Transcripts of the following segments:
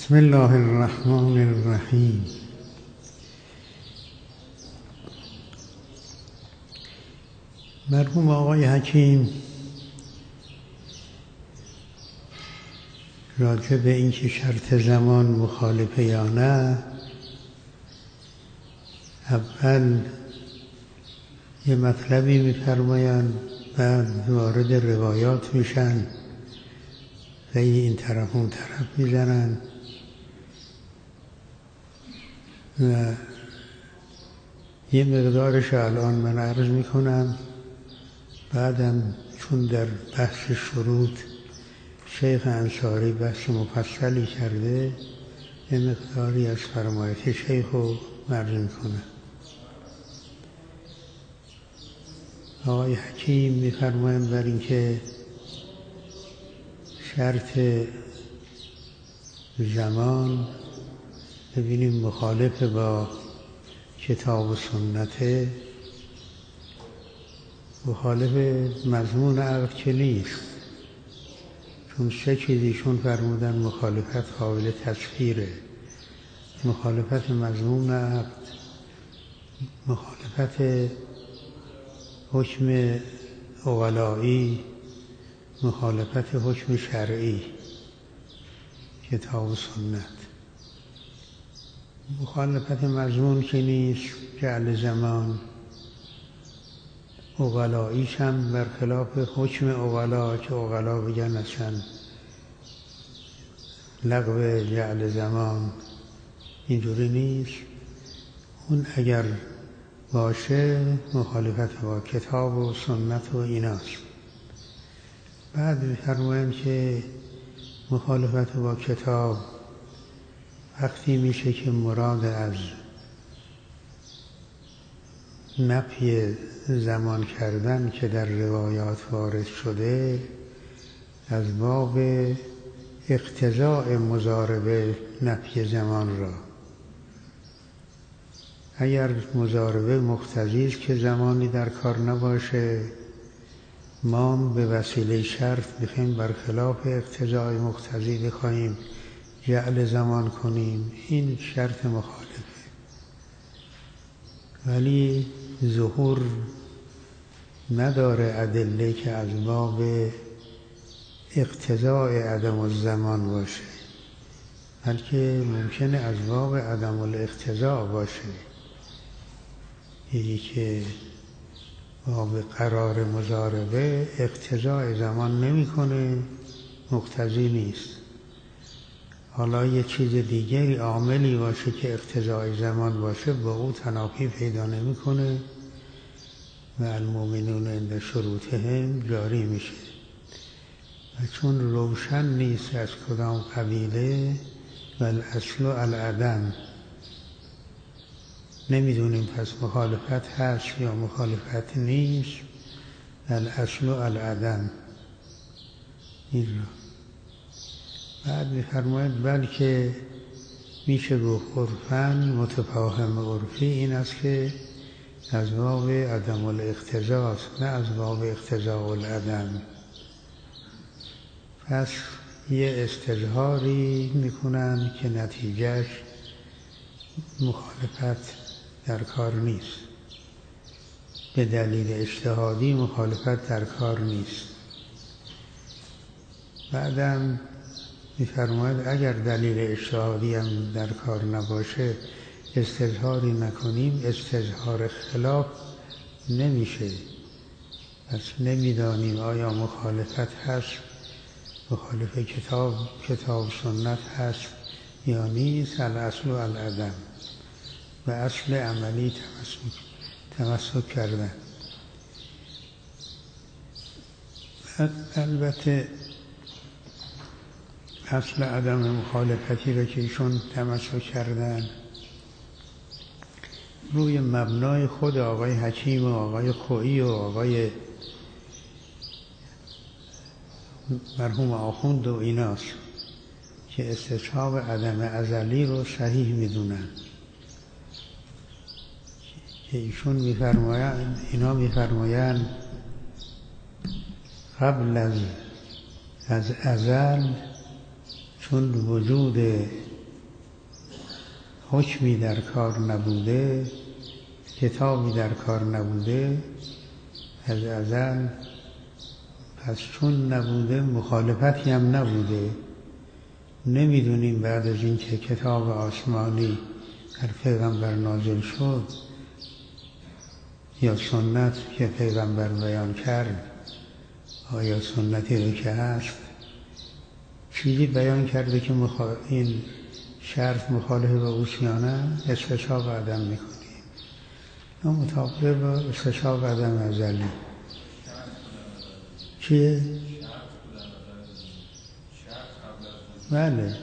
بسم الله الرحمن الرحیم. مرحوم آقای حکیم راجع به اینکه شرط زمان مخالفه یا نه، اول یه مطلبی می‌فرمایند، بعد وارد روایات میشن، این طرف اون طرف میزنن و یه مقدارش الان من عرض میکنم. بعدم چون در بحث شروط شیخ انصاری بحث مفصلی کرده، یه مقداری از فرمایت شیخ رو عرض میکنم. آقای حکیم میفرمایند بر اینکه شرط زمان ببینیم مخالف با کتاب و سنته، مخالف مضمون عقد که نیست، چون سه چیزیشون فرمودن مخالفت قابل تسخیره: مخالفت مضمون عقد، مخالفت حکم اقلایی، مخالفت حکم شرعی کتاب و سنت. مخالفت مضمون که نیست، جعل زمان، اقلاییش هم برخلاف حکم اقلا که اقلا بگن اصلا لغو جعل زمان اینجوری نیست. اون اگر باشه مخالفت با کتاب و سنت و ایناست. بعد می‌فرمایند که مخالفت با کتاب وقتی میشه که مراد از نفی زمان کردن که در روایات وارد شده از باب اقتضاء مضاربه نفی زمان را. اگر مضاربه مقتضی است که زمانی در کار نباشه، ما به وسیله شرط بخوایم برخلاف اقتضای مقتضی بخوایم جعل زمان کنیم، این شرط مخالفه. ولی ظهور نداره ادله که از باب اقتضای عدم الزمان باشه، بلکه ممکنه از باب عدم الاقتضا باشه. یکی که باب قرار مضاربه اقتضای زمان نمیکنه، مقتضی نیست. حالا یه چیز دیگری عاملی باشه که اقتضای زمان باشه، با او تنافی پیدا نمیکنه و المؤمنون عند شروطهم جاری میشه. و چون روشن نیست از کدام قبیله، و الاصل العدم، نمیدونیم پس مخالفت هست یا مخالفت نیست. الاصل العدم این را. بعد می‌فرماید بلکه میشه گفت عرفاً متفاهم عرفی این است که از باب عدم الاقتضاست، نه از باب اقتضاء العدم. پس یه استظهاری میکنن که نتیجهش مخالفت در کار نیست، به دلیل اجتهادی مخالفت در کار نیست. بعدم می‌فرماید اگر دلیل اجتهادی هم در کار نباشه، استظهاری نکنیم، استظهار خلاف نمیشه. پس نمیدانیم آیا مخالفت هست، مخالف کتاب سنت هست یا نیست. الاصل العدم، و اصل عملی تمسک کردن. البته اصل عدم مخالفتی را که ایشون تمسک کردن روی مبنای خود آقای حکیم و آقای خویی و آقای مرحوم آخوند و ایناست که استصحاب عدم ازلی رو صحیح میدونن. که ایشون اینا میفرمایند قبل از ازل چون وجود حکمی در کار نبوده، کتابی در کار نبوده از ازل، پس چون نبوده مخالفتی هم نبوده. نمیدونیم بعد از این که کتاب آسمانی در پیغمبر نازل شد یا سنت که پیغمبر بیان کرد، آیا سنتی رو که هست چیزی بیان کرده که این شرط مخالف با اوست یا نه، استشاق عدم میکنیم. نه مطابق با استشاق عدم ازلی. چیه؟ بله،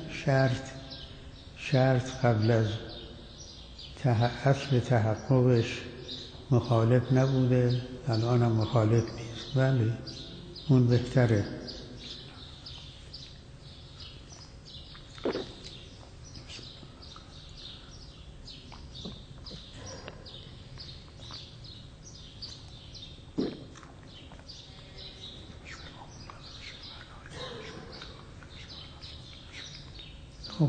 شرط قبل از اصل تحققش مخالف نبوده، الان هم مخالف نیست. بله اون بهتره. خب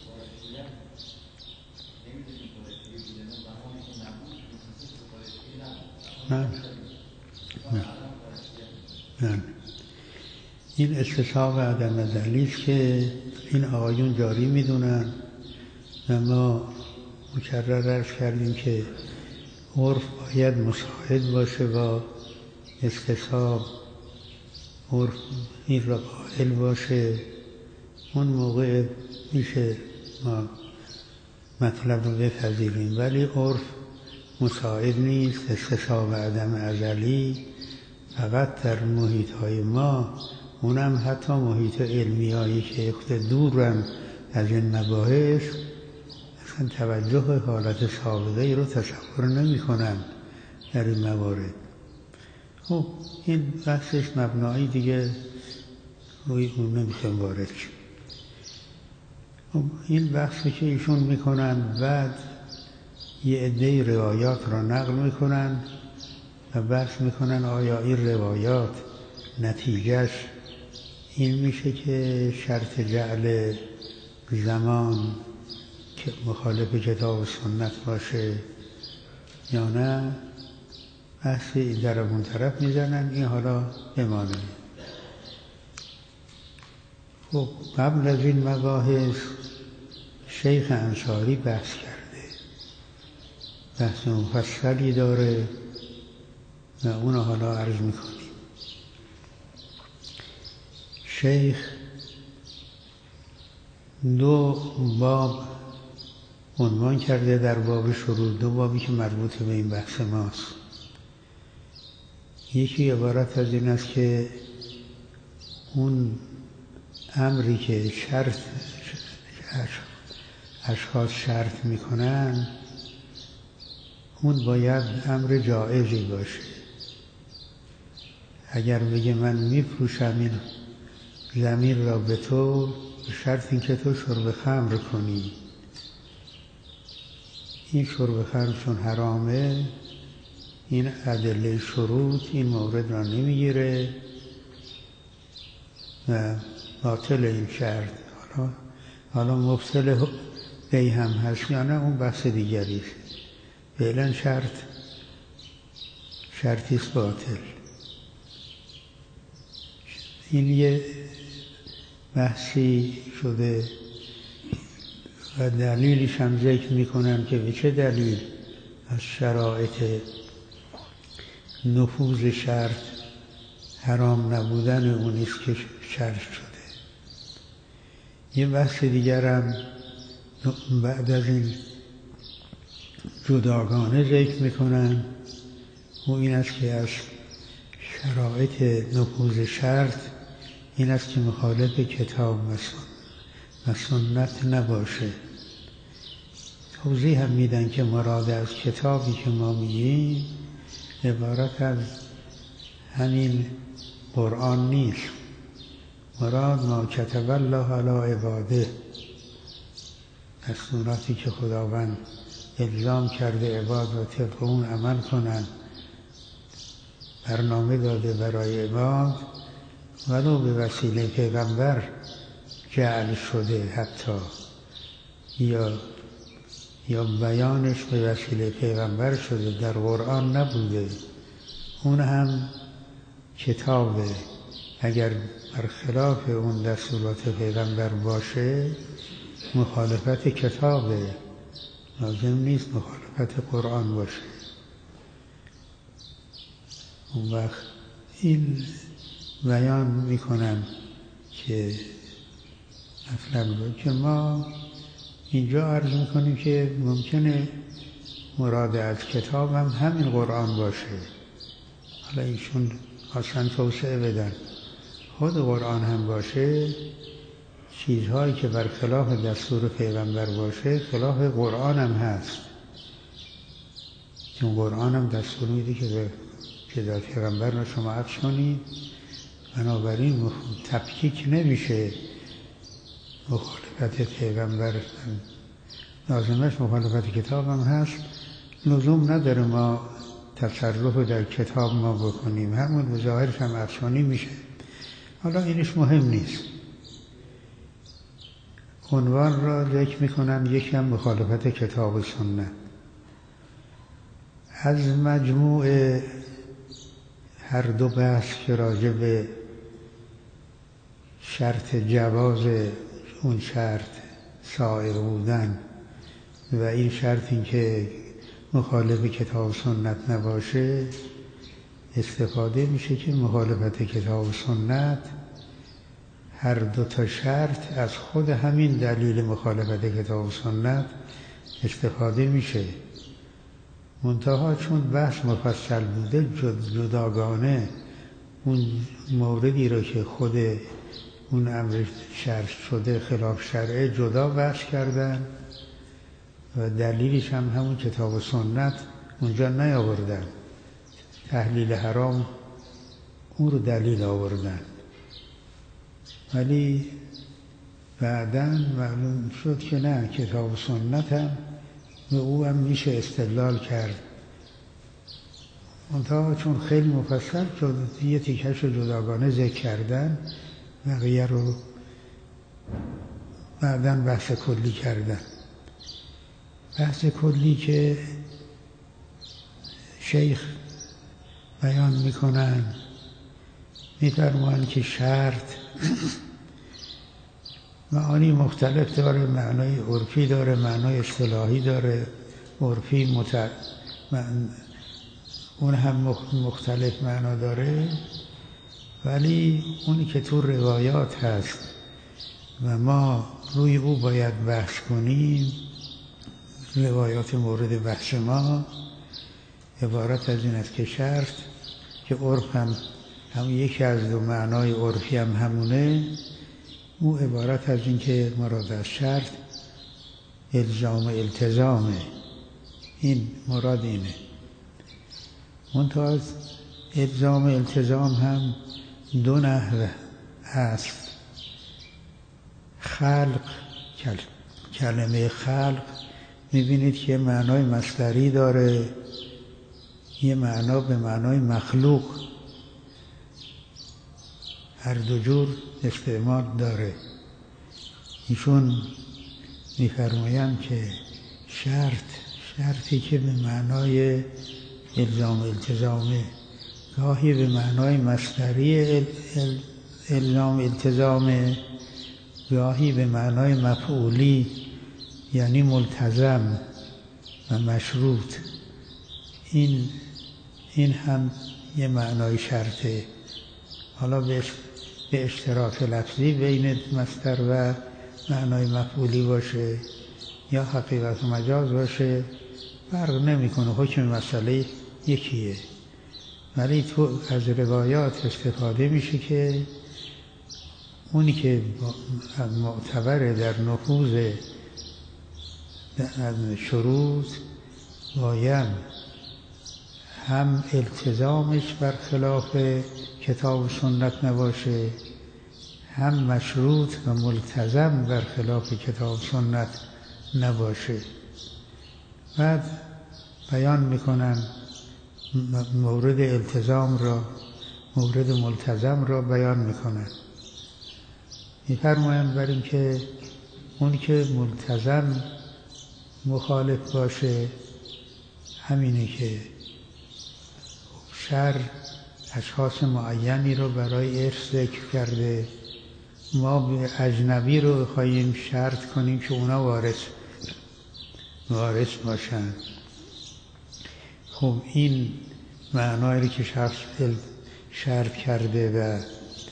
نه. این استصحاب عدم ازلی است که این آقایون جاری میدونن و ما مکرر عرض کردیم که عرف باید مساعد باشه با استصحاب، عرف این را قائل باشه، اون موقع میشه ما مطلب رو بپذیریم. ولی عرف مساعد نیست. استصحاب عدم ازلی فقط در محیط‌های ما، اونم حتی محیط علمیایی که دورن از این مباحث، اصلا توجه حالت سابقه رو تصور نمی کنن در این موارد. خب این بحثش مبنایی دیگه روی اون نمیخوایم وارد شیم. خب این بحثی که ایشون میکنن، بعد یه عده روایات را نقل میکنن و بحث میکنن آیا این روایات نتیجهش این میشه که شرط جعل زمان که مخالف کتاب و سنت باشه یا نه. بحثی در اون طرف میزنن، این حالا بمانه. خب قبل از این مباحث شیخ انصاری بحث کرده، بحث مفصلی داره و اون حالا عرض میکنیم. شیخ 2 باب عنوان کرده در باب شروع، 2 بابی که مربوط به این بحث ماست. یکی عبارت از این است که اون امری که اشخاص شرط میکنن اون باید امر جایزی باشه. اگر بگه من میفروشم این زمین را به تو، به شرط این که تو شرب خمر کنی، این شرب خمر چون حرامه، این ادله شروط این مورد را نمیگیره و باطل این شرط. حالا مبطل بی هم هست یا نه اون بحث دیگری است. فعلا شرطی است باطل. این یه بحثی شده و دلیلش هم ذکر میکنن که به چه دلیل از شرایط نفوذ شرط حرام نبودن اونیست که شرط شده. یه بحث دیگر هم بعد از این جداگانه ذکر میکنن و این است که از شرایط نفوذ شرط این است که مخالف کتاب و سنت نباشه. توضیح هم میدن که مراد از کتابی که ما میگیم عبارت از همین قرآن نیست. مراد ما کتب الله علی عباده، دستوراتی که خداوند الزام کرده عباد و طبق اون عمل کنن، برنامه داده برای عباد، ولو به وسیله پیغمبر جعل شده حتی، یا یا بیانش به وسیله پیغمبر شده در قرآن نبوده، اون هم کتابه. اگر برخلاف اون دستورات پیغمبر باشه مخالفت کتابه، لازم نیست مخالفت قرآن باشه. اون وقت این بیان میکنم که مطلب رو که ما اینجا عرض میکنیم که ممکنه مراد از کتاب هم همین قرآن باشه. حالا ایشون اصلا توسعه بدن خود قرآن هم باشه، چیزهایی که برخلاف دستور پیغمبر باشه خلاف قرآن هم هست، چون قرآن هم دستور میده که در پیغمبر رو شما عطف کنید، بنابراین تفکیک نمیشه مخالفت پیغمبر، لازمش مخالفت کتاب هم هست. لزوم نداره ما تصرف در کتاب ما بکنیم، همون به ظاهرش هم افسانی میشه. حالا اینش مهم نیست. عنوان را ذکر میکنم، یکی هم مخالفت کتاب و سنت. از مجموع هر دو بحث که راجع به شرط جواز اون شرط سائغ بودن و این شرط این که مخالف کتاب و سنت نباشه استفاده میشه که مخالفت کتاب و سنت هر دو تا شرط از خود همین دلیل مخالفت کتاب و سنت استفاده میشه. منتها چون بحث مفصل بوده جداگانه اون موردی رو که خود اون امر شرع شده خلاف شرعه جدا بحث کردن و دلیلش هم همون کتاب و سنت اونجا نیاوردن. تحلیل حرام اون رو دلیل آوردن، ولی بعداً معلوم شد که نه، کتاب و سنت هم به او هم میشه استدلال کرد. منتها چون خیلی مفصل یه تیکش رو جداگانه ذکر کردن، بقیه رو بعداً بحث کلی کردن. بحث کلی که شیخ بیان میکنن، میفرمایند که شرط معانی مختلف داره، معنای عرفی داره، معنای اصطلاحی داره. عرفی اون هم مختلف معنا داره، ولی اونی که تو روایات هست و ما روی او باید بحث کنیم، روایات مورد بحث ما عبارت از این است که شرط که عرف هم یکی از دو معنای عرفی هم همونه، او عبارت از این که مراد از شرط التزامه. این مراد اینه. منتها التزام هم دو نحوه هست. خلق، کلمه خلق میبینید که معنای مصدری داره، یه معنا به معنای مخلوق، هر دو جور استعمال داره. ایشون میفرمایند که شرطی که به معنای التزامه، گاهی به معنای مصدری التزامه، گاهی به معنای مفعولی یعنی ملتزم و مشروط. این هم یه معنای شرطه. حالا به اشتراک لفظی بین مصدر و معنای مفعولی باشه یا حقیقت و مجاز باشه فرق نمیکنه، حکم مسئله یکیه. ولی تو از روایات استفاده میشه که اونی که معتبر در نفوذ شروط باید هم التزامش برخلاف کتاب و سنت نباشه، هم مشروط و ملتزم برخلاف کتاب و سنت نباشه. بعد بیان میکنن مورد التزام را، مورد ملتزم را بیان میکنن. میفرمایند بر این که اون که ملتزم مخالف باشه همینه که شرع اشخاص معینی رو برای ارث ذکر کرده، ما به اجنبی رو بخوایم شرط کنیم که اونا وارث باشن. خب این معنایی که شخص شرط کرده و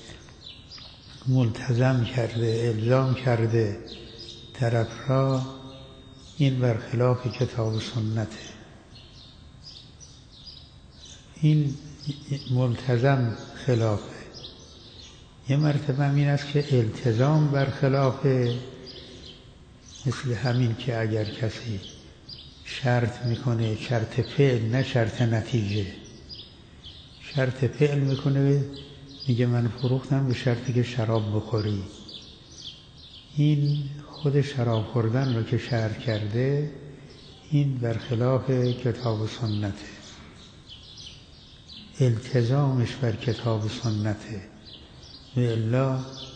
ملتزم کرده، الزام کرده طرف را، این برخلاف کتاب و سنته. این ملتزم خلافه. یه مرتبه این است که التزام برخلافه، مثل همین که اگر کسی شرط میکنه، شرط فعل نه شرط نتیجه، شرط فعل میکنه، میگه من فروختم به شرطی که شراب بخوری، این خود شراب خوردن رو که شرط کرده، این برخلاف کتاب و سنته. التزامش بر کتاب و سنته، و الا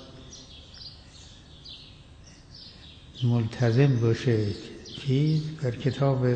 ملتزم باشه چیز بر کتاب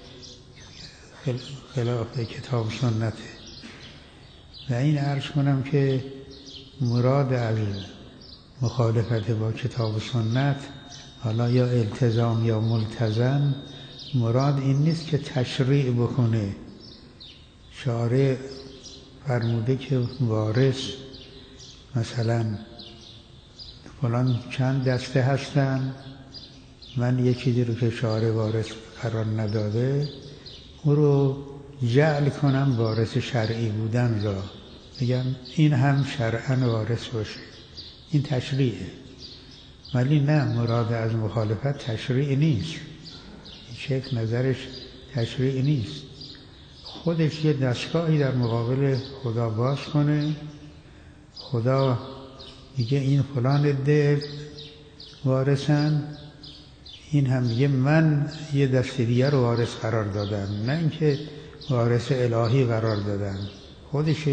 خلاف کتاب و سنته. و این عرض کنم که مراد از مخالفت با کتاب و سنت، حالا یا التزام یا ملتزم، مراد این نیست که تشریع بکنه. شارع فرموده که وارث مثلا فلان چند دسته هستن، من یه چیزی رو که شارع وارث قرار نداده او رو جعل کنم وارث شرعی بودن را، بگم این هم شرعاً وارث باشه، این تشریعه. ولی نه، مراد از مخالفت تشریع نیست، این شیخ نظرش تشریع نیست. خودش یه دستگاهی در مقابل خدا باز کنه، خدا میگه این فلان عده وارثن، این هم میگه من یه دسته دیگر رو وارث قرار دادم، نه اینکه وارث الهی قرار دادم. خودش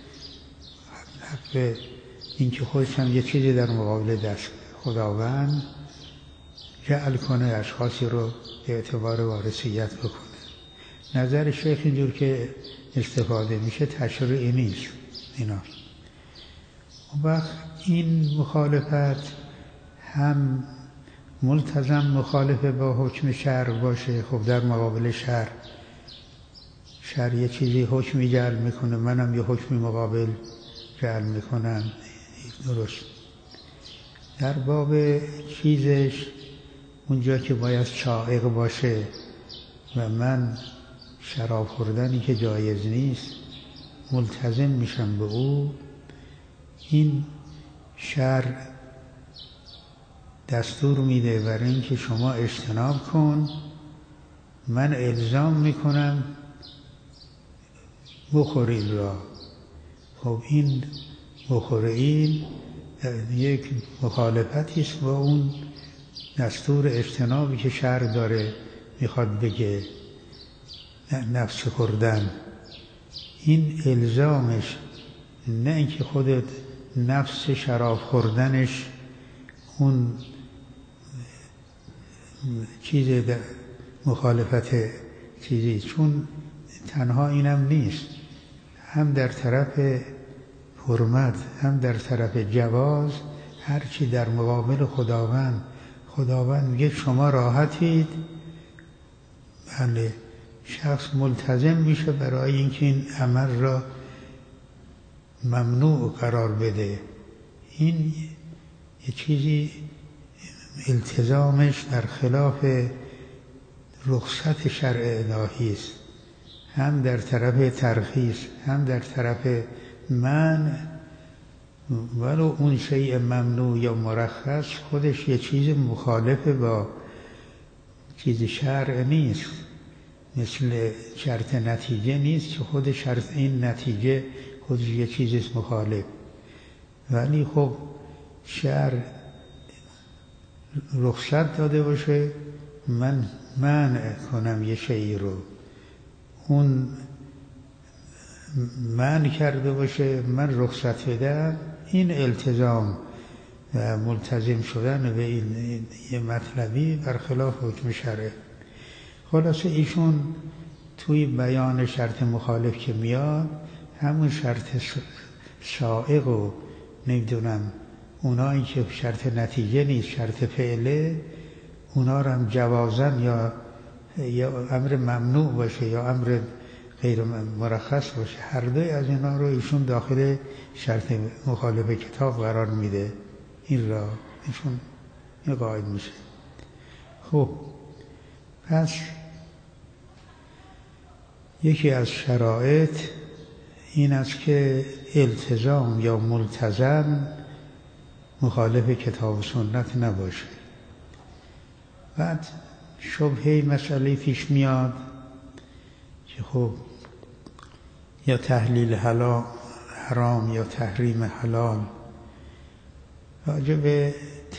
حق اینکه خودش هم یه چیزی در مقابل دست خداوند جعل کنه، اشخاصی رو به اعتبار وارثیت بکنه. نظر شیخ اینجور که استفاده میشه تشریع نیست اینا. و وقت این مخالفت هم ملتزم مخالفه با حکم شرع باشه. خب در مقابل شرع یه چیزی حکمی جعل میکنه، منم یه حکمی مقابل جعل میکنم، درست. در باب چیزش اونجا که باید شائق باشه و من شراب خوردنی که جایز نیست ملتزم میشم به او، این شرع دستور میده برای اینکه شما اجتناب کن، من الزام میکنم بخورید را. خب این بخورید یک مخالفتی است با اون دستور اجتنابی که شرع داره میخواد بگه، نفس خوردن. این الزامش نه اینکه خودت نفس شراب خوردنش اون چیز مخالفت چیزی، چون تنها اینم نیست، هم در طرف حرمت هم در طرف جواز، هرچی در مقابل خداوند میگه شما راحتید، بله، شخص ملتزم میشه برای اینکه این عمل را ممنوع قرار بده. این یه چیزی التزامش در خلاف رخصت شرع الهی است، هم در طرف ترخیص هم در طرف منع. ولو اون شیء ممنوع یا مرخص خودش یه چیز مخالف با چیز شرع نیست، مثل شرط نتیجه نیست که خود شرط این نتیجه خودش یه چیز مخالف. ولی خب شرع رخصت داده باشه من منع کنم یه شیء رو، اون منع کرده باشه من رخصت بدم، این التزام و ملتزم شدن به این یه مطلبی برخلاف حکم شرع. خلاصه ایشون توی بیان شرط مخالف که میاد همون شرط سائق و نمیدونم اونایی که شرط نتیجه نیست شرط فعله اونا رو هم جوازن یا امر ممنوع باشه یا امر غیر مرخص باشه هر دوی از اینا رو ایشون داخل شرط مخالف کتاب قرار میده این را ایشون این قاعد میشه. خب پس یکی از شرایط این است که التزام یا ملتزم مخالف کتاب و سنت نباشه. بعد شبهه مسئله پیش میاد که خب یا تحلیل حرام یا تحریم حلال. راجع به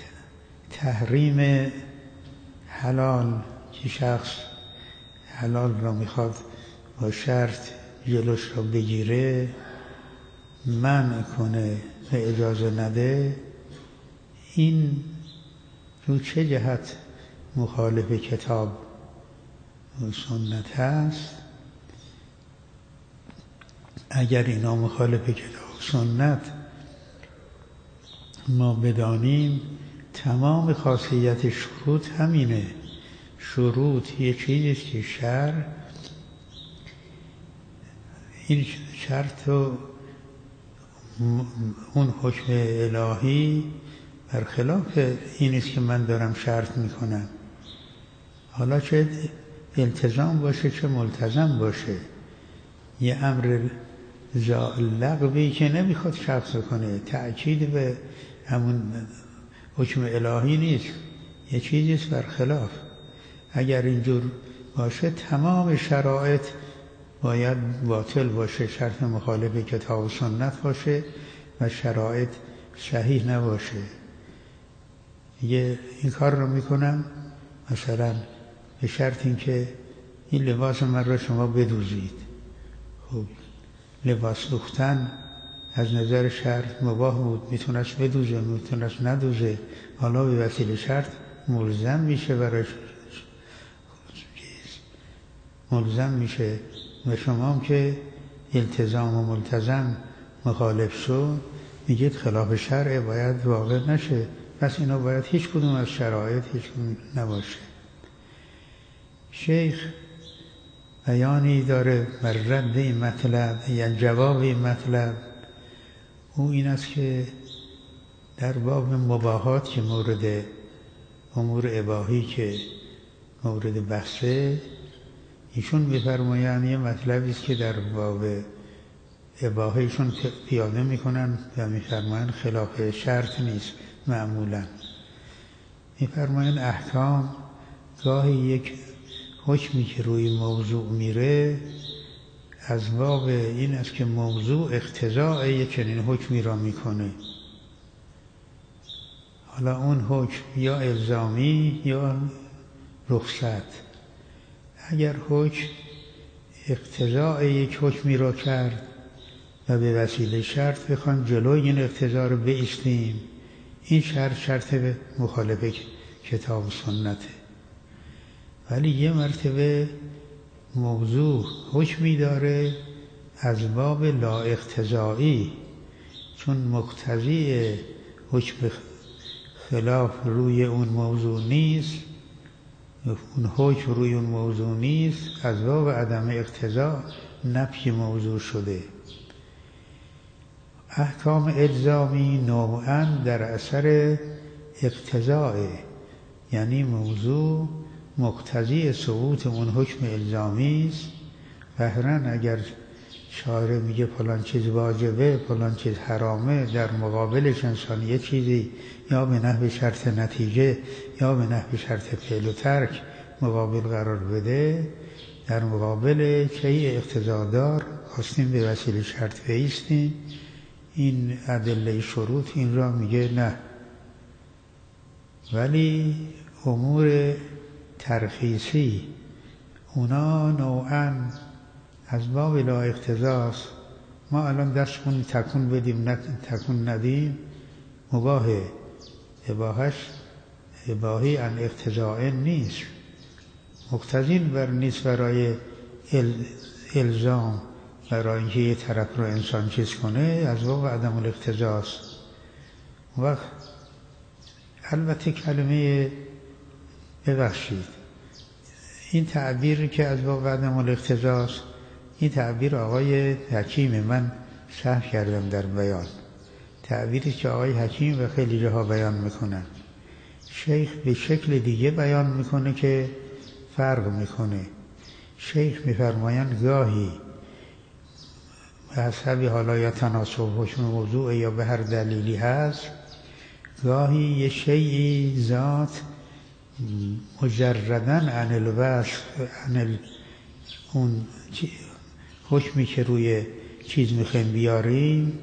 تحریم حلال که شخص حلال را میخواد با شرط جلوش را بگیره منع کنه و اجازه نده، این رو چه جهت مخالف کتاب و سنت هست؟ اگر اینا مخالف کتاب و سنت ما بدانیم تمام خاصیت شروط همینه. شروط یه چیزیست که این شرط و اون حکم الهی برخلاف این است که من دارم شرط میکنم، حالا چه التزام باشه چه ملتزم باشه. یه امر لغوی که نمیخواد شخص کنه، تأکید به همون حکم الهی نیست، یه چیزیست برخلاف. اگر اینجور باشه تمام شرایط باید باطل باشه، شرط مخالف کتاب و سنت باشه و شرایط صحیح نباشه. این کار رو میکنم مثلا به شرط اینکه این لباس من را شما بدوزید. خب لباس دوختن از نظر شرط مباح بود، میتونست بدوزه میتونست ندوزه، حالا به وسیله شرط ملزم میشه براش ملزم میشه. و شما هم که التزام و ملتزم مخالف شد میگید خلاف شرع باید واقع نشه، پس اینا باید هیچ کدوم از شرایط هیچ کدوم نباشه. شیخ بیانی داره بر رد این مطلب یا جواب این مطلب. او این است که در باب مباحات که مورد امور اباحی که مورد بحثه، ایشون میفرمایند یه مطلبی است که در باب اباحیشون پیاده میکنن و میفرمایند خلاف شرط نیست. معمولا میفرمایند احکام گاهی یک حکمی که روی موضوع میره از باب این است که موضوع اقتضاء یک چنین حکمی را میکنه. حالا اون حکم یا الزامی یا رخصت. اگر حکم اقتضاء یک حکمی را کرد و به وسیله شرط بخوان جلوی این اقتضا رو بایستیم، این شرط مخالف کتاب و سنته. ولی یه مرتبه موضوع حکمی داره از باب لا اقتضایی، چون مقتضی حکم خلاف روی اون موضوع نیست، اون حکم روی اون موضوع نیست، از باب عدم اقتضا نفی موضوع شده. احکام الزامی نوعاً در اثر اقتضاء، یعنی موضوع مقتضی ثبوت اون حکم الزامی است. ظاهراً اگر شارع میگه فلان چیز واجبه فلان چیز حرامه، در مقابلش انسان یه چیزی یا به نحو شرط نتیجه یا به نحو شرط فعل و ترک مقابل قرار بده، در مقابل چه اقتضادار خواستیم به وسیله شرط بایستیم، این ادله شروط این را میگه نه. ولی امور ترخیصی اونا نوعاً از باب لا اقتضاست. ما الان دستمون تکون بدیم تکون ندیم مباحه، اباحی عن اقتضاء نیست. مقتضی نیست برای الزام، برای اینکه یه طرف رو انسان چیز کنه، از باب عدم الاقتضاست. وقت البته کلمه ببخشید این تعبیر که از باب عدم الاقتضاست، این تعبیر آقای حکیم، من شرح کردم در بیان، تعبیری که آقای حکیم و خیلی جاها بیان میکنن. شیخ به شکل دیگه بیان میکنه که فرق میکنه. شیخ میفرمایند گاهی به حسب حالا یا تناسب حکم موضوع یا به هر دلیلی هست، گاهی یه شیعی ذات مجردن عن الوصف، عن اون حکمی که روی چیز میخوایم بیاریم،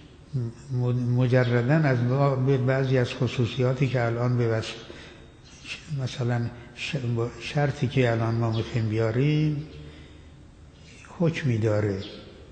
مجردن از بعضی از خصوصیاتی که الان به وصف، مثلا شرطی که الان ما میخوایم بیاریم حکمی داره.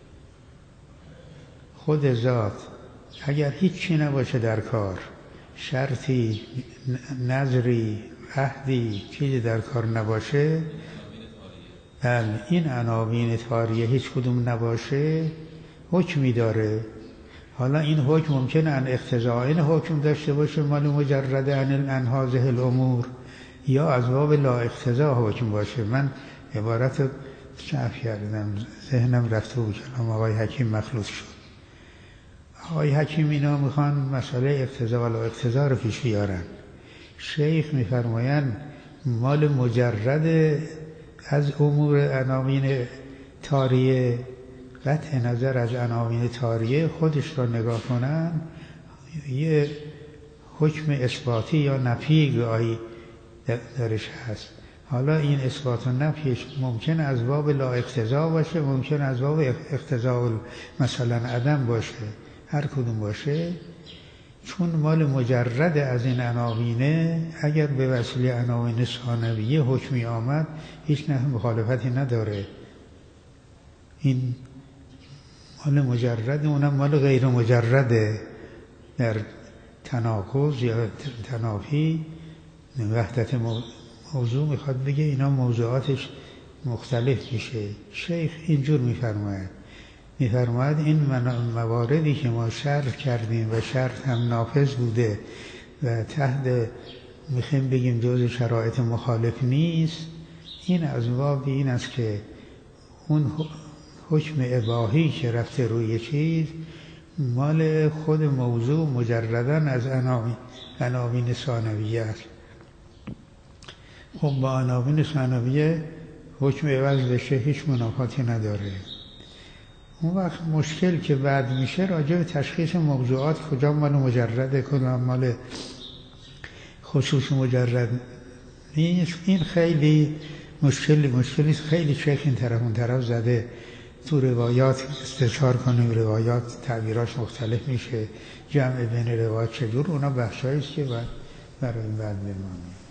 خود ذات اگر هیچی نباشه در کار، شرطی، نظری، عهدی، چیزی در کار نباشه، بله این عناوین طاریه هیچ کدوم نباشه، حکمی داره. حالا این حکم ممکنه ان اقتضاء حکم داشته باشه، مال مجرد عن هذه الامور، یا از باب لا اقتضاء حکم باشه. من عبارت شرح کردم، ذهنم رفته بود، کلام آقای حکیم مخلوط شد. آقای حکیم اینا میخوان مسئله اقتضاء و لا اقتضاء رو پیش بیارن. شیخ میفرمایند مال مجرد از امور عناوین طاریه، قطع نظر از عناوین طاریه، خودش را نگاه کنن، یه حکم اثباتی یا نفی گاهی درش هست. حالا این اثبات و نفیش ممکن از باب لا اقتضاء باشه، ممکن از باب اقتضاء مثلا عدم باشه، هر کدوم باشه. چون مال مجرد از این عناوینه، اگر به وسیله عناوین ثانویه حکمی آمد هیچ نحو مخالفتی نداره. این مال مجرد، اونم مال غیر مجرده، در تناقض یا تنافی وحدت موضوع میخواد بگه اینا موضوعاتش مختلف میشه. شیخ اینجور میفرماید این مواردی که ما شرح کردیم و شرط هم نافذ بوده و تحت میخوایم بگیم جزء شرایط مخالف نیست، این از باب این است که اون حکم اباحی که رفته روی چیز مال خود موضوع مجردن از عناوین ثانویه است. خب با عناوین ثانویه حکم عوض بشه هیچ منافاتی نداره. اون وقت مشکل که بعد میشه راجع به تشخیص موضوعات، کجا مال مجرده، کدام مال خصوص مجرد نیست، این خیلی مشکلی خیلی شیخ این طرف اون طرف زده. تو روایات استشار کنیم، روایات تعبیراش مختلف میشه، جمع بین روایات چجور، اونا بخشاییست که برای این بعد بمانیم.